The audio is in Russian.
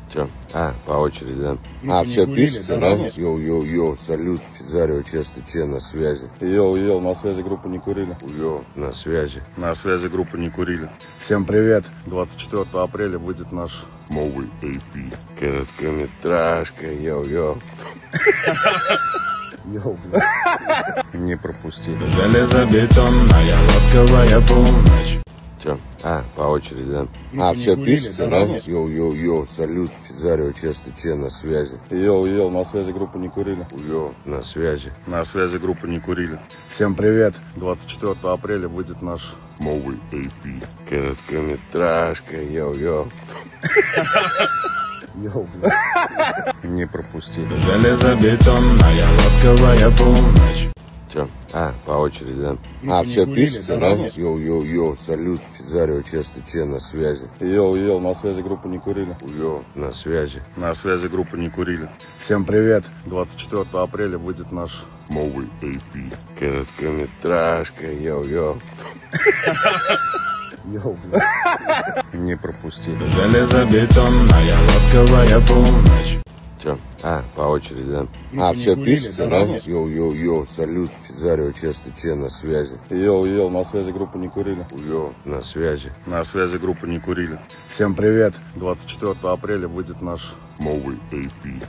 Че? По очереди, да? Все пишется, да? Йоу, салют, Чезарева, Честный Че, на связи. Йоу, на связи группа «Не курили». Йоу, на связи. На связи группа «Не курили». Всем привет. 24 апреля выйдет наш новый AP. Короткометражка, йоу. Йоу, блядь. «Не пропусти». Железобетонная ласковая полночь. Че? По очереди, да? Все пишется, да? Йоу, салют, Чезарева, Честный Че, на связи. Йоу, на связи группа «Не курили». Йоу, на связи. На связи группа «Не курили». Всем привет. 24 апреля выйдет наш новый AP. Короткометражка, йоу. Йоу, блядь. «Не пропусти». Железобетонная ласковая полночь. Че? По очереди, да? Все пишется, да? Йоу, салют, Чезарева, Честный Че, на связи. Йоу, на связи группа «Не курили». Йоу, на связи. На связи группа «Не курили». Всем привет. 24 апреля выйдет наш новый AP. Короткометражка, йоу. Йоу, блядь. «Не пропусти». Железобетонная ласковая полночь. Че? По очереди, да? Все пишется, да? Йоу, салют, Чезарева, Честный Че, на связи. Йоу, на связи группа «Не курили». Йоу, на связи. На связи группа «Не курили». Всем привет. 24 апреля выйдет наш новый AP.